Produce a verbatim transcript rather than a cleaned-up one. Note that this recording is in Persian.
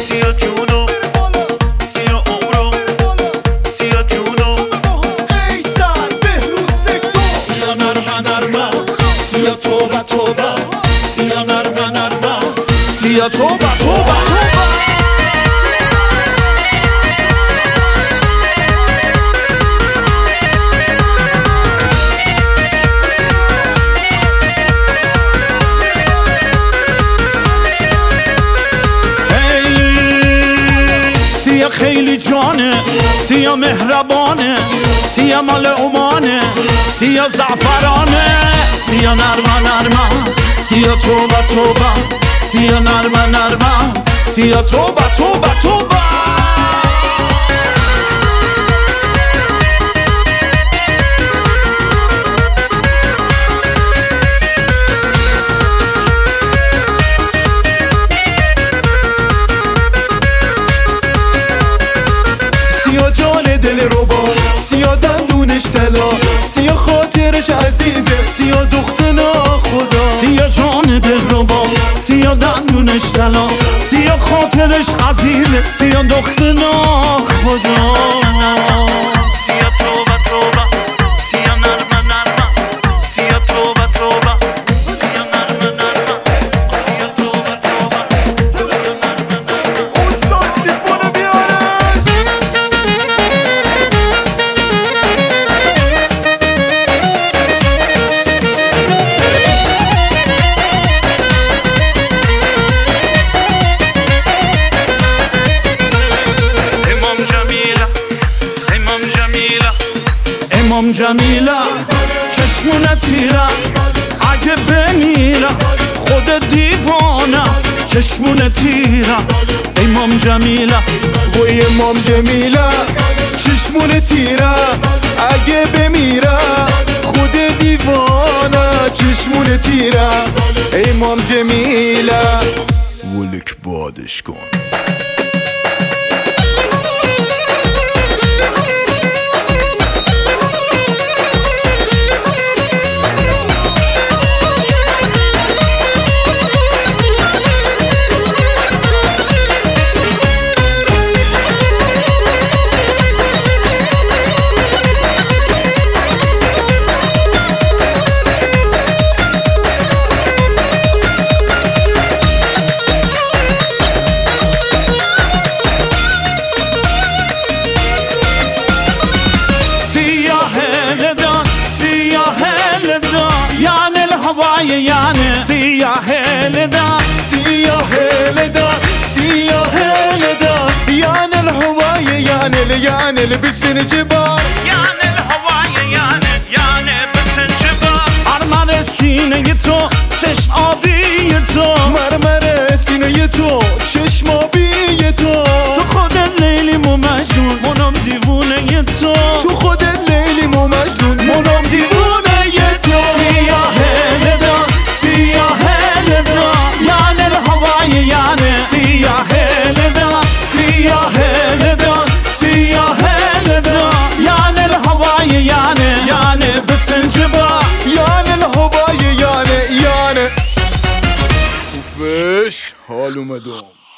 سیا جونو سیا عمرو سیا جونو قیصر بهروز سکتور سیا نرمه نرمه سیا توبه توبه سیا نرمه نرمه سیا توبه توبه سیا خیلی جانه سیا مهربانه سیا مال عمانه سیا زعفرانه سیا نرمه نرمه سیا توبه توبه سیا نرمه نرمه سیا توبه توبه توبه سیا جان دل ربا سیا دندونش طلا سیا خاطرش عزیزه سیا دختنا خدا سیا جان دل ربا سیا دندونش طلا سیا خاطرش عزیزه سیا دختنا خدا سیا توبه توبه سیا نرمه نرمه سیا توبه توبه سیا نرمه نرمه سیا توبه توبه سیا نرمه نرمه اون ساکسیفون بیارش امام جمیله چشمونه تیره اگه بمیرم خود دیوانه چشمونه تیره امام جمیله وای امام جمیله چشمون تیره اگه بمیره خود دیوانه چشمون تیره امام جمیله ولک بادش کن يعني الهواي يعني سياح لدا سیاه لدا سیاه لدا يعني الهواي يعني يعني لبسن جبال يعني الهواي يعني يعني بس الجبال مرمر سینه تو چشم آبی تو مرمر سینه تو چشم آبی تو تو خود لیلی مو مجنون منم دیوونه تو تو خود لیلی مو مجنون منم دیوونه تو سیاه لدا سیاه لدا يعني الهواي يعني سیاه لدا سیاه لدا سیاه لدا يعني الهواي يعني يعني بالسنجبال يعني الهواي يعني يعني وفيش حال اومدم